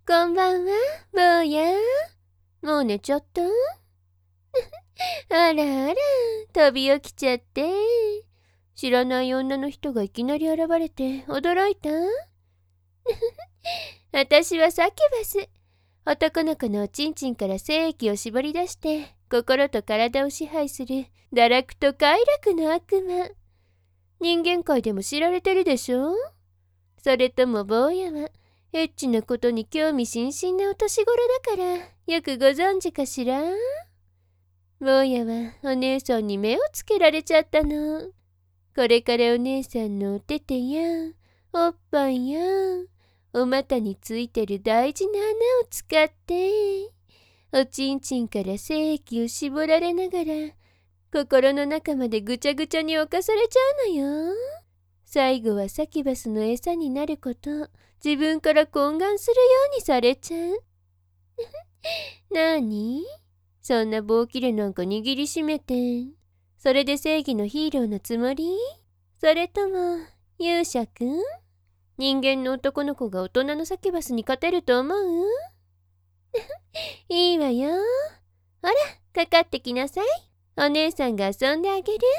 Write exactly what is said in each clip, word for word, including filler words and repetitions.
こんばんは、坊や。もう寝ちゃったあらあら、飛び起きちゃって。知らない女の人がいきなり現れて驚いた私はサキュバス。男の子のおちんちんから精液を絞り出して心と体を支配する堕落と快楽の悪魔。人間界でも知られてるでしょ。それとも坊やはエッチなことに興味津々なお年頃だからよくご存知かしら。坊やはお姉さんに目をつけられちゃったの。これからお姉さんのお手手やおっぱいやお股についてる大事な穴を使っておちんちんから精液を絞られながら心の中までぐちゃぐちゃに侵されちゃうのよ。最後はサキュバスの餌になること自分から懇願するようにされちゃう。なに？そんな棒切れなんか握りしめてそれで正義のヒーローのつもり？それとも勇者くん？人間の男の子が大人のサキュバスに勝てると思う？いいわよ。ほら、かかってきなさい。お姉さんが遊んであげる。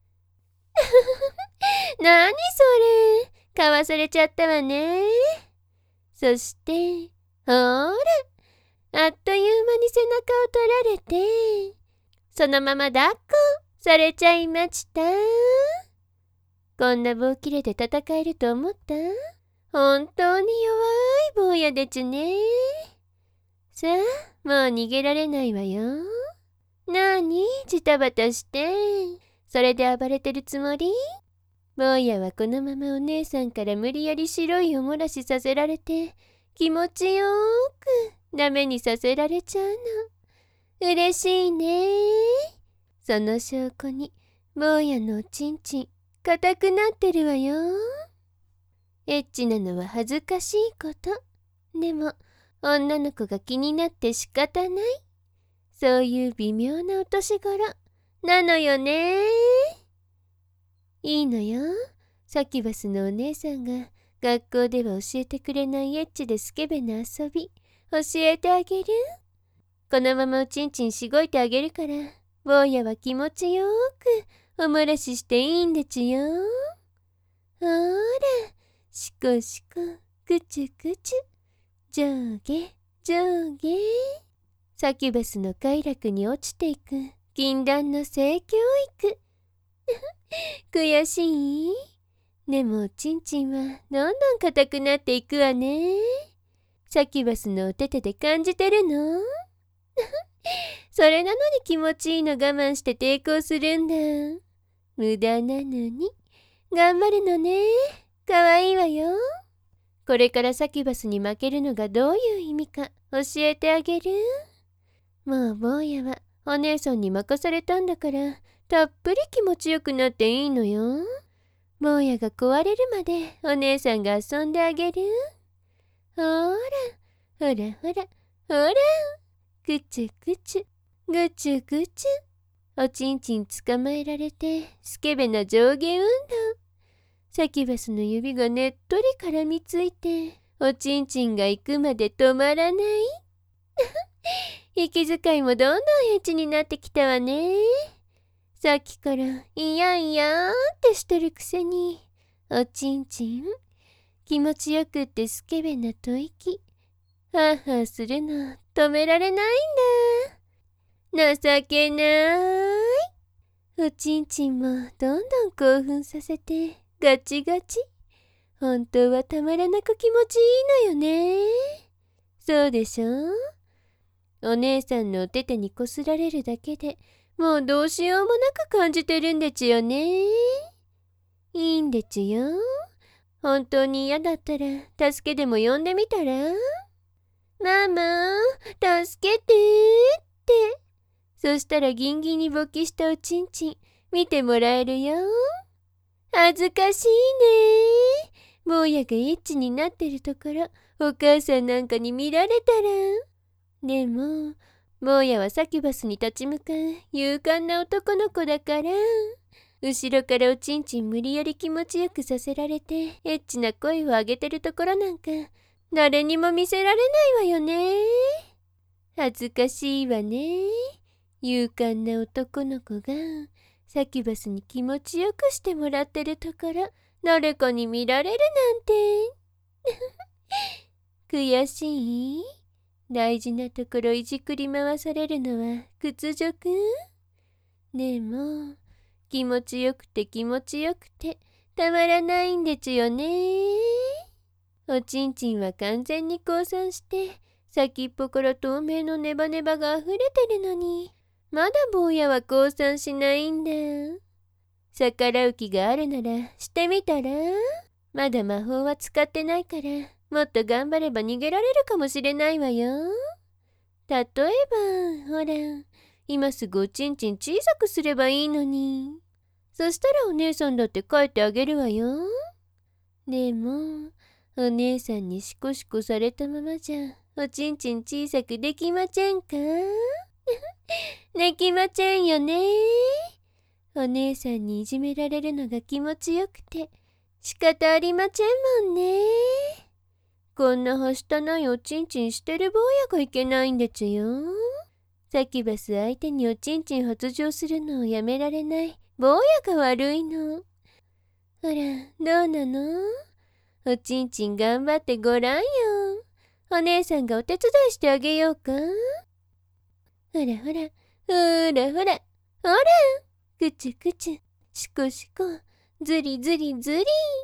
なにそれ、かわされちゃったわね。そしてほら、あっという間に背中を取られてそのまま抱っこされちゃいました。こんな棒切れで戦えると思った？本当に弱い坊やでちゅね。さあ、もう逃げられないわよ。なにジタバタして、それで暴れてるつもり？坊やはこのままお姉さんから無理やり白いおもらしさせられて気持ちよーくダメにさせられちゃうの。嬉しいね。その証拠に坊やのおちんちん硬くなってるわよ。エッチなのは恥ずかしいこと。でも女の子が気になって仕方ない。そういう微妙なお年頃なのよね。いいのよ。サキュバスのお姉さんが学校では教えてくれないエッチでスケベな遊び教えてあげる。このままおちんちんしごいてあげるから坊やは気持ちよーくおもらししていいんでちゅよ。ほら、しこしこくちゅくちゅ上下上下。サキュバスの快楽に落ちていく禁断の性教育。悔しい？でもおちんちんはどんどん硬くなっていくわね。サキュバスのお手手で感じてるの？それなのに気持ちいいの我慢して抵抗するんだ。無駄なのに頑張るのね。かわいいわよ。これからサキュバスに負けるのがどういう意味か教えてあげる。もう坊やはお姉さんに任されたんだからたっぷり気持ちよくなっていいのよ。坊やが壊れるまでお姉さんが遊んであげる。ほらほらほらほら、ぐちゅぐちゅぐちゅぐちゅ。おちんちん捕まえられてスケベな上下運動。サキュバスの指がねっとり絡みついておちんちんが行くまで止まらない。息遣いもどんどんエッチになってきたわね。さっきからいやいやってしてるくせにおちんちん気持ちよくってスケベな吐息ハーハーするの止められないんだ。情けない。おちんちんもどんどん興奮させてガチガチ。本当はたまらなく気持ちいいのよね。そうでしょ？お姉さんのお手手にこすられるだけでもうどうしようもなく感じてるんでちゅよね。いいんでちゅよ。本当に嫌だったら助けでも呼んでみたら？ママ助けてって。そしたらギンギンに勃起したおちんちん見てもらえるよ。恥ずかしいね。坊やがエッチになってるところお母さんなんかに見られたら。でも坊やはサキュバスに立ち向かう勇敢な男の子だから後ろからおちんちん無理やり気持ちよくさせられてエッチな声を上げてるところなんか誰にも見せられないわよね。恥ずかしいわね。勇敢な男の子がサキュバスに気持ちよくしてもらってるところ、誰かに見られるなんて。悔しい？大事なところいじくり回されるのは屈辱？でも気持ちよくて気持ちよくてたまらないんですよね。おちんちんは完全に降参して先っぽから透明のネバネバがあふれてるのに、まだ坊やは降参しないんだ。逆らう気があるならしてみたら？まだ魔法は使ってないから、もっと頑張れば逃げられるかもしれないわよ。例えば、ほら、今すぐおちんちん小さくすればいいのに。そしたらお姉さんだって帰ってあげるわよ。でも、お姉さんにシコシコされたままじゃ、おちんちん小さくできませんか？できませんよね。お姉さんにいじめられるのが気持ちよくて、仕方ありませんもんね。こんなはしたないおちんちんしてる坊やがいけないんですよ。サキュバス相手におちんちん発情するのをやめられない坊やが悪いの。ほら、どうなの？おちんちん頑張ってごらんよ。お姉さんがお手伝いしてあげようか。ほらほら、ほらほら、ほら、くちゅくちゅ、しこしこ、ずりずりずり。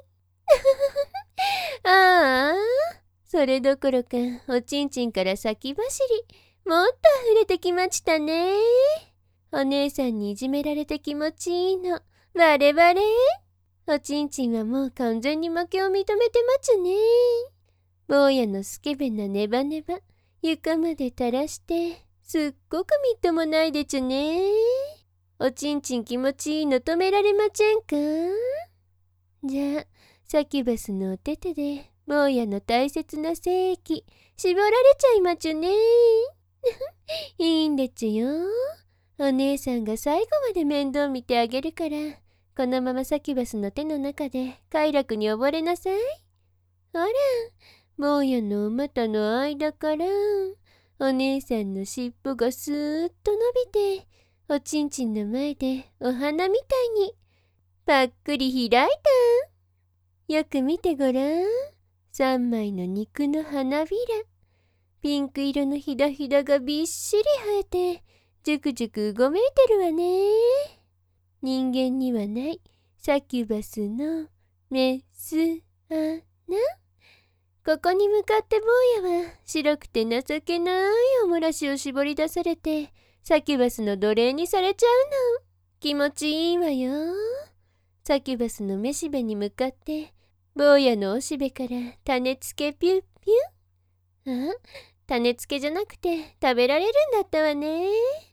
ああ、それどころかおちんちんから先走り、もっと溢れてきましたね。お姉さんにいじめられて気持ちいいのバレバレ。おちんちんはもう完全に負けを認めてますね。坊やのスケベなネバネバ床まで垂らしてすっごくみっともないでちゅね。おちんちん気持ちいいの止められませんか？じゃあサキュバスのお手手で坊やの大切な精液絞られちゃいまちゅね。いいんでちゅよ。お姉さんが最後まで面倒見てあげるから、このままサキュバスの手の中で快楽に溺れなさい。ほら、坊やのお股の間からお姉さんの尻尾がスーッと伸びて、おちんちんの前でお花みたいにぱっくり開いた。よく見てごらん。三枚の肉の花びら。ピンク色のひだひだがびっしり生えて、じゅくじゅくうごめいてるわね。人間にはないサキュバスのメス穴。ここに向かって坊やは白くて情けないおもらしを絞り出されて、サキュバスの奴隷にされちゃうの。気持ちいいわよ。サキュバスのめしべに向かって坊やのおしべから種付けピュッピュ。あ、種付けじゃなくて食べられるんだったわね。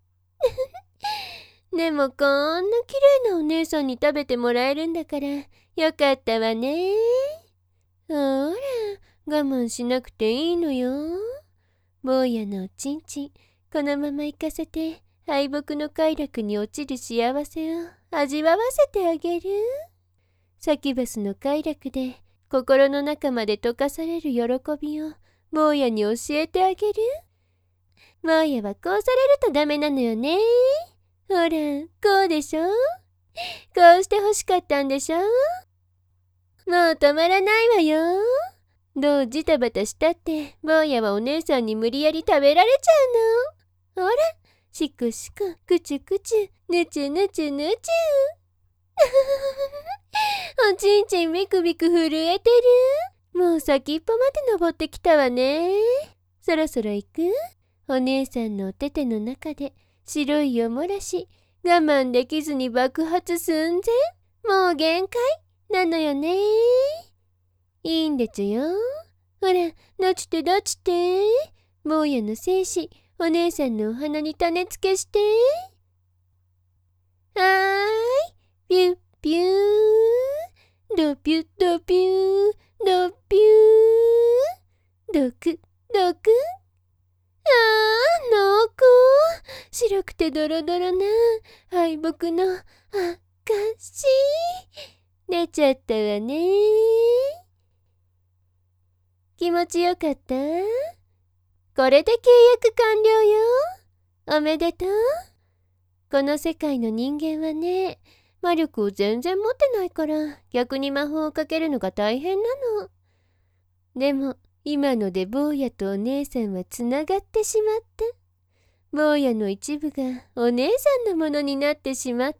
でもこんな綺麗なお姉さんに食べてもらえるんだからよかったわね。ほら、我慢しなくていいのよ。坊やのおちんちんこのまま行かせて敗北の快楽に落ちる幸せを味わわせてあげる。サキュバスの快楽で心の中まで溶かされる喜びを坊やに教えてあげる。坊やはこうされるとダメなのよね。ほら、こうでしょ。こうして欲しかったんでしょ。もう止まらないわよ。どうジタバタしたって坊やはお姉さんに無理やり食べられちゃうの。ほら、しこしこ、くちゅくちゅ、ぬちゅぬちゅぬちゅ。おちんちんビクビク震えてる。もう先っぽまで登ってきたわね。そろそろ行く？お姉さんのお手手の中で白いおもらし我慢できずに爆発寸前。もう限界なのよね。いいんでちゅよ。ほら、どちてどちて。坊やの精子お姉さんのお鼻に種付けして。はーい、ピュッピュー、ドピュッドピュー、ドピュー、ドクドク。あー、濃厚。白くてドロドロな敗北の証。出ちゃったわね。 気持ちよかった？これで契約完了よ。おめでとう。この世界の人間はね、魔力を全然持ってないから、逆に魔法をかけるのが大変なの。でも、今ので坊やとお姉さんはつながってしまった。坊やの一部がお姉さんのものになってしまった。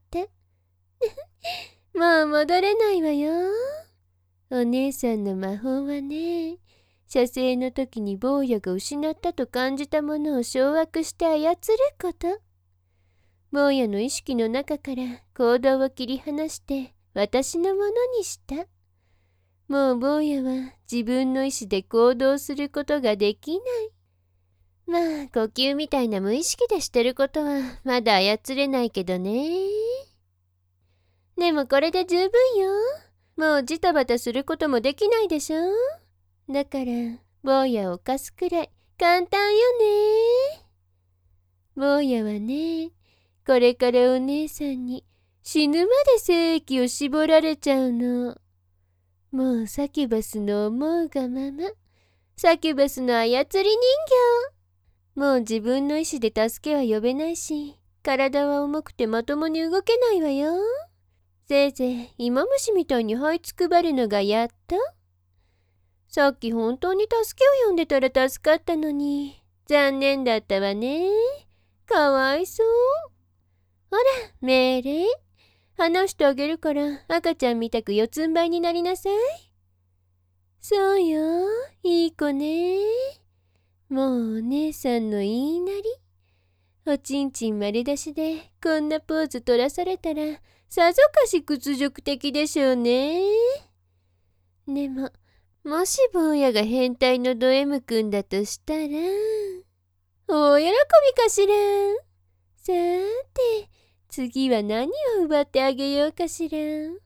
もう戻れないわよ。お姉さんの魔法はね、射精の時に坊やが失ったと感じたものを掌握して操ること。坊やの意識の中から行動を切り離して私のものにした。もう坊やは自分の意志で行動することができない。まあ呼吸みたいな無意識でしてることはまだ操れないけどね。でもこれで十分よ。もうジタバタすることもできないでしょ。だから坊やを犯すくらい簡単よね。坊やはね、これからお姉さんに死ぬまで精液を絞られちゃうの。もうサキュバスの思うがまま、サキュバスの操り人形。もう自分の意志で助けは呼べないし、体は重くてまともに動けないわよ。せいぜい芋虫みたいに這いつくばるのがやっと。さっき本当に助けを呼んでたら助かったのに、残念だったわね。かわいそう。ほら、命令。話してあげるから赤ちゃんみたく四つん這いになりなさい。そうよ、いい子ね。もうお姉さんの言いなり。おちんちん丸出しでこんなポーズ取らされたらさぞかし屈辱的でしょうね。でも、もし坊やが変態のド M 君だとしたら、大喜びかしら。さーて、次は何を奪ってあげようかしら。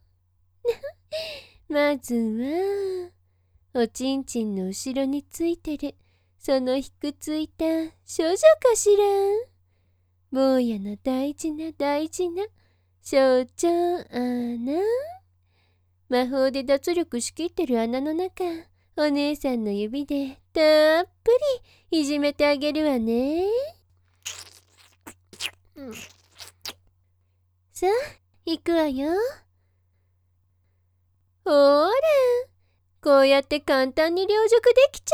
まずは、おちんちんの後ろについてる、そのひくついた少女かしら。坊やの大事な大事な象徴穴。魔法で脱力しきってる穴の中、お姉さんの指でたっぷりいじめてあげるわね。うん、さあ、行くわよ。ほーら、こうやって簡単に凌辱できちゃ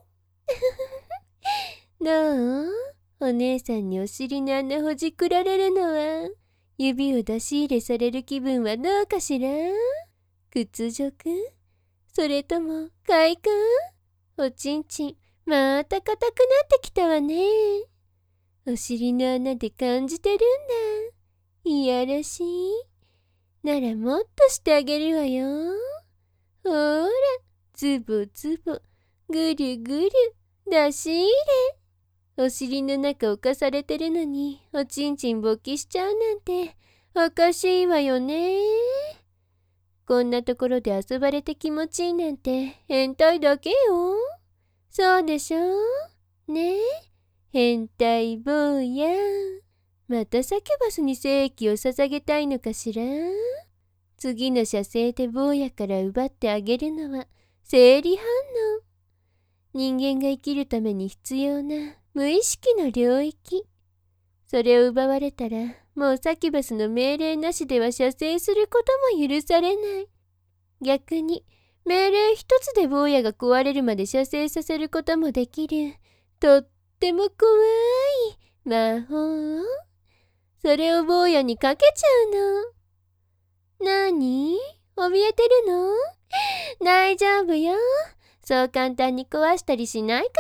う。どう？お姉さんにお尻の穴ほじくられるのは、指を出し入れされる気分はどうかしら？屈辱？それとも快感？おちんちん、また硬くなってきたわね。お尻の穴で感じてるんだ。いやらしい。ならもっとしてあげるわよ。ほーら、ズボズボ、ぐるぐる、出し入れ。お尻の中浮かされてるのに、おちんちん勃起しちゃうなんて、おかしいわよね。こんなところで遊ばれて気持ちいいなんて変態だけよ。そうでしょ？ねえ、変態坊や。またサキュバスに精液を捧げたいのかしら？次の射精で坊やから奪ってあげるのは生理反応。人間が生きるために必要な無意識の領域。それを奪われたら、もうサキュバスの命令なしでは射精することも許されない。逆に、命令一つで坊やが壊れるまで射精させることもできる、とっても怖い魔法。それを坊やにかけちゃうの。なに？怯えてるの？大丈夫よ。そう簡単に壊したりしないから。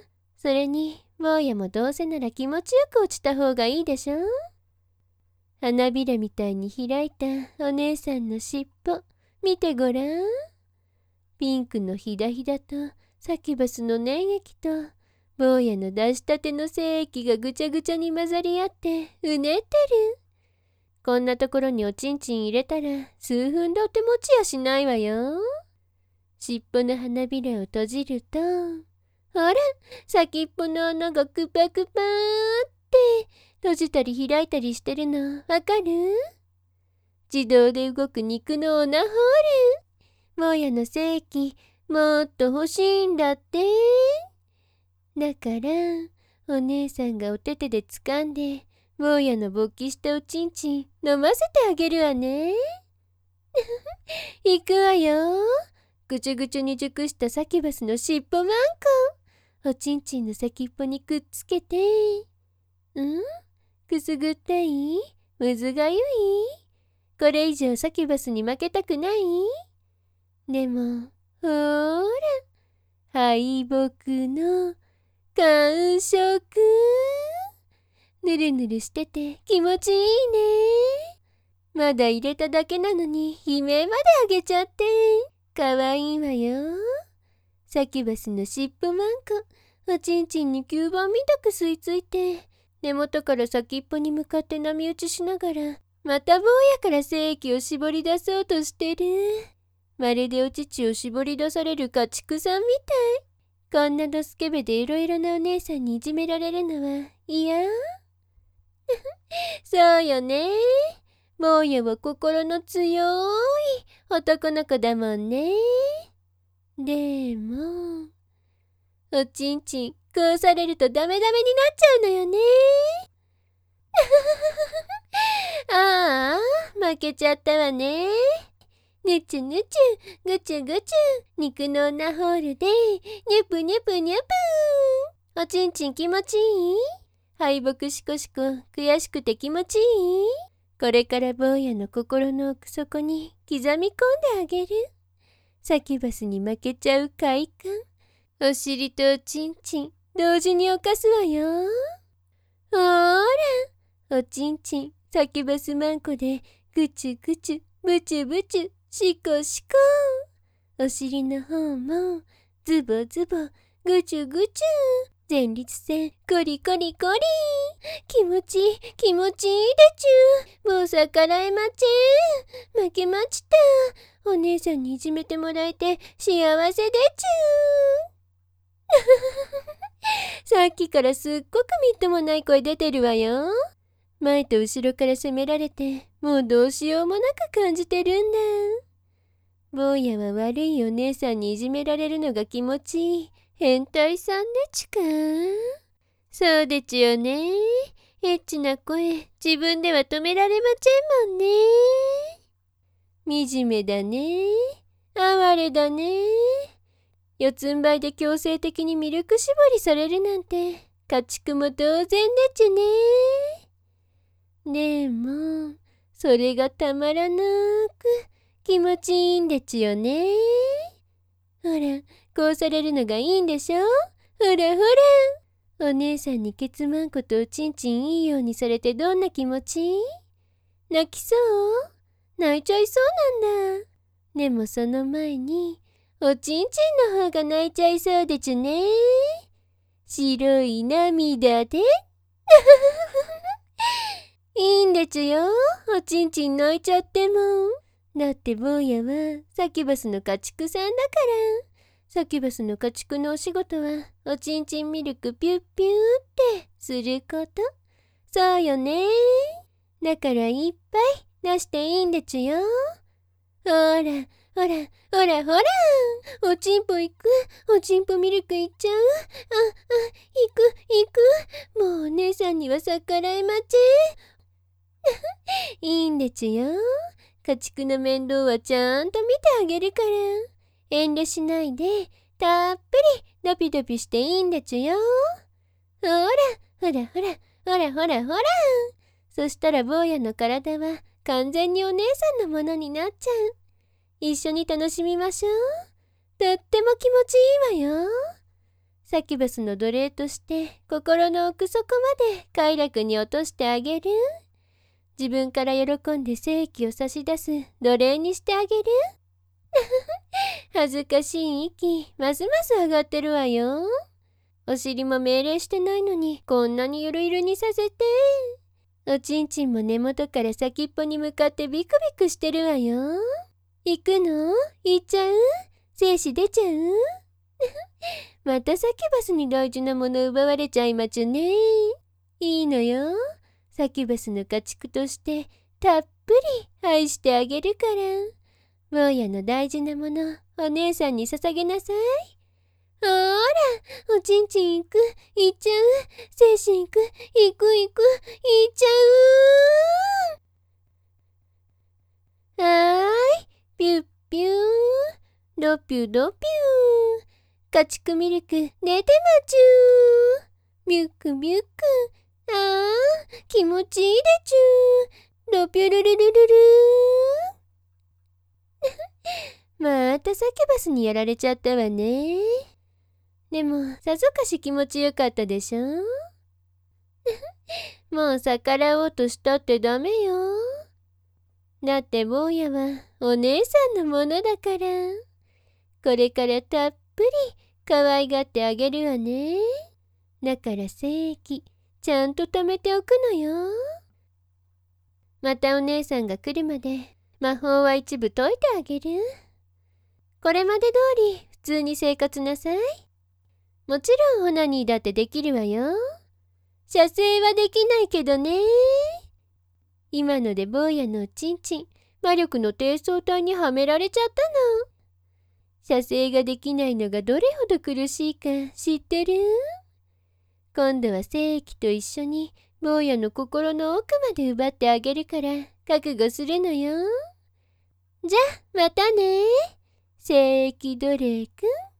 それに、坊やもどうせなら気持ちよく落ちた方がいいでしょ。花びらみたいに開いたお姉さんの尻尾、見てごらん。ピンクのひだひだとサキュバスの粘液と坊やの出したての精液がぐちゃぐちゃに混ざり合ってうねってる。こんなところにおちんちん入れたら数分でお手持ちやしないわよ。尻尾の花びらを閉じると、ほら、先っぽの穴がクパクパーって閉じたり開いたりしてるのわかる？自動で動く肉のオナホール。坊やの精液もっと欲しいんだって。だから、お姉さんがお手手で掴んで、坊やの勃起したおちんちん飲ませてあげるわね。行くわよ。ぐちゅぐちゅに熟したサキュバスのしっぽまんこ。おちんちんの先っぽにくっつけて。ん？くすぐったい？むずがゆい？これ以上サキュバスに負けたくない？でも、ほーら、敗北の感触。ぬるぬるしてて気持ちいいね。まだ入れただけなのに悲鳴まであげちゃって。かわいいわよ。サキュバスのしっぽまんこ、おちんちんに吸盤みたく吸い付いて、根元から先っぽに向かって波打ちしながら、また坊やから精液を絞り出そうとしてる。まるでお乳を絞り出される家畜さんみたい。こんなドスケベでいろいろなお姉さんにいじめられるのは嫌？そうよね。坊やは心の強い男の子だもんね。でも、おちんちんこうされるとダメダメになっちゃうのよね。ああ、負けちゃったわね。ぬちゅぬちゅ、ぐちゅぐちゅ、肉の女ホールで、にゅぷにゅぷにゅぷー。おちんちん気持ちいい？敗北しこしこ、悔しくて気持ちいい？これから坊やの心の奥底に刻み込んであげる。サキュバスに負けちゃう快感。お尻とおちんちん、同時に犯すわよ。ほーら、おちんちん、サキュバスマンコで、ぐちゅぐちゅ、ぶちゅぶちゅ、しこしこ。お尻の方も、ズボズボ、ぐちゅぐちゅ。前立腺、コリコリコリ。気持ちいい、気持ちいいでちゅ。もう逆らえまちぇん。負けまちた。お姉さんにいじめてもらえて幸せでちゅ。さっきからすっごくみっともない声出てるわよ。前と後ろから責められて、もうどうしようもなく感じてるんだ。坊やは悪いお姉さんにいじめられるのが気持ちいい変態さんでちか。そうでちよね。エッチな声、自分では止められませんもんね。惨めだね。哀れだね。四つん這いで強制的にミルク絞りされるなんて、家畜も同然でちゅね。でも、それがたまらなく気持ちいいんでちよね。ほら、こうされるのがいいんでしょ？ほらほら。お姉さんにケツマンコとおちんちんいいようにされてどんな気持ち？泣きそう？泣いちゃいそうなんだ。でもその前に、おちんちんの方が泣いちゃいそうでちゅね。白い涙で。いいんでちゅよ。おちんちん泣いちゃっても。だって坊やはサキュバスの家畜さんだから。サキュバスの家畜のお仕事はおちんちんミルクピュッピューってすること。そうよね。だからいっぱい出していいんでちゅよ。ほらほらほらほら。おちんぽ行く。おちんぽミルクいっちゃう。ああ行く行く。もうお姉さんには逆らえまちいいんでちゅよ。家畜の面倒はちゃんと見てあげるから。遠慮しないでたっぷりドピドピしていいんでちゅよ。ほらほらほらほらほらほら。そしたら坊やの体は完全にお姉さんのものになっちゃう。一緒に楽しみましょう。とっても気持ちいいわよ。サキュバスの奴隷として心の奥底まで快楽に落としてあげる。自分から喜んで精液を差し出す奴隷にしてあげる。恥ずかしい息、ますます上がってるわよ。お尻も命令してないのにこんなにゆるゆるにさせて。おちんちんも根元から先っぽに向かってビクビクしてるわよ。行くの？行っちゃう？精子出ちゃう？またサキュバスに大事なもの奪われちゃいまちゅね。いいのよ。サキュバスの家畜としてたっぷり愛してあげるから。 坊やの大事なもの、お姉さんに捧げなさい。ほーら、おちんちん行く、行っちゃう。精神行く、行く行く、行っちゃう。はーい、ピュッピュー、ロピュロピュー。家畜ミルク、出てまちゅー。ミュックミュック。あー、気持ちいいでちゅー。ロピュルルルルルー。またサキュバスにやられちゃったわね。でも、さぞかし気持ちよかったでしょもう逆らおうとしたってダメよ。だって坊やはお姉さんのものだから。これからたっぷり可愛がってあげるわね。だから精液、ちゃんと貯めておくのよ。またお姉さんが来るまで魔法は一部解いてあげる。これまで通り普通に生活なさい。もちろんオナニーだってできるわよ。射精はできないけどね。今ので坊やのおちんちん、魔力の低層体にはめられちゃったの。射精ができないのがどれほど苦しいか知ってる？今度は精液と一緒に坊やの心の奥まで奪ってあげるから覚悟するのよ。じゃあまたね。精液ドレイ君。